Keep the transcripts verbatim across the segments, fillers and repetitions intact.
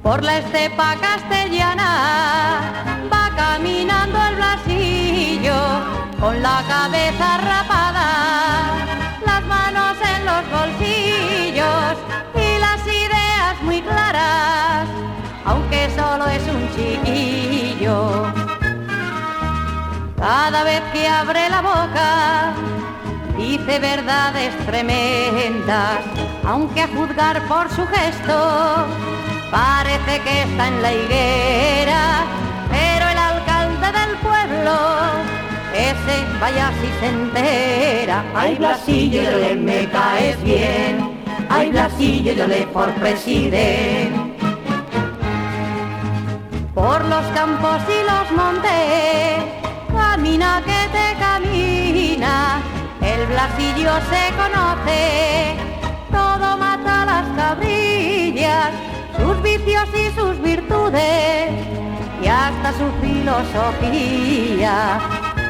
Por la estepa castellana va caminando el Blasillo, con la cabeza rapada, las manos en los bolsillos y las ideas muy claras, aunque solo es un chiquillo. Cada vez que abre la boca dice verdades tremendas, aunque a juzgar por su gesto parece que está en la higuera. Pero el alcalde del pueblo, ese vaya si se entera. Ay, Blasillo, yo le me caes bien, ay, Blasillo, yo le por presidente. Por los campos y los montes camina que te camina, el Blasillo se conoce, todo mata las cabrillas, sus vicios y sus virtudes y hasta su filosofía.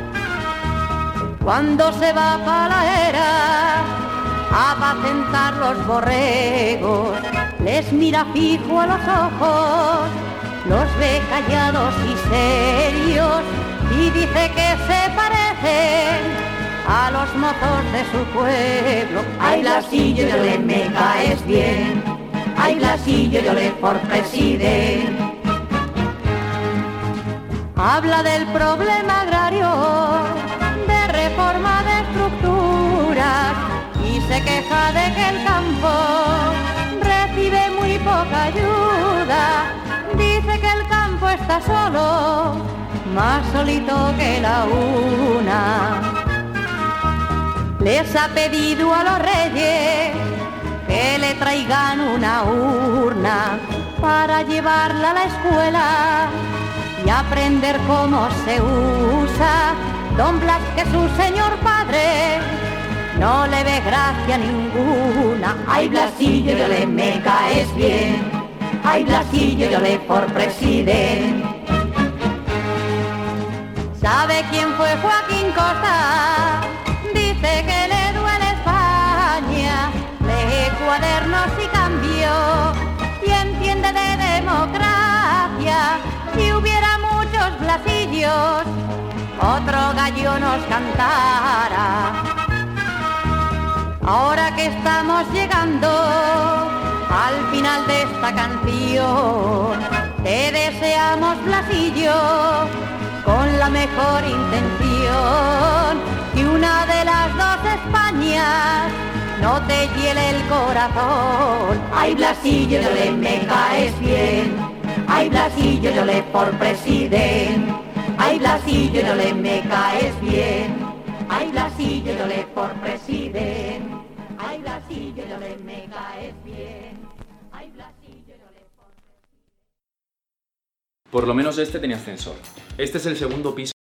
Cuando se va para la era a apacentar los borregos, les mira fijo a los ojos, los ve callados y serios y dice que se parecen a los mozos de su pueblo. Ay, Blasillo, yo le me caes bien, ay, Blasillo, yo le por presidente. Habla del problema agrario, de reforma de estructuras y se queja de que el campo recibe muy poca ayuda. Dice que el campo está solo, más solito que la una. Les ha pedido a los reyes que le traigan una urna para llevarla a la escuela y aprender cómo se usa. Don Blas, que su señor padre no le ve gracia ninguna. Ay, Blasillo, yo le me caes bien, ay, Blasillo, yo le por presidente. ¿Sabe quién fue Joaquín Costa? Dice que le duele España, lee cuadernos y cambio y entiende de democracia. Si hubiera muchos Blasillos, otro gallo nos cantara. Ahora que estamos llegando al final de esta canción, te deseamos, Blasillo, con la mejor intención, que una de las dos Españas no te hiele el corazón. Ay, Blasillo, yo le me caes bien, ay, Blasillo, yo le por presidente. Ay, Blasillo, yo le me caes bien, ay, Blasillo, yo le por presidente. Ay, Blasillo, yo le me caes bien, ay, Blasillo, yo le por presidente. Por lo menos este tenía ascensor. Este es el segundo piso.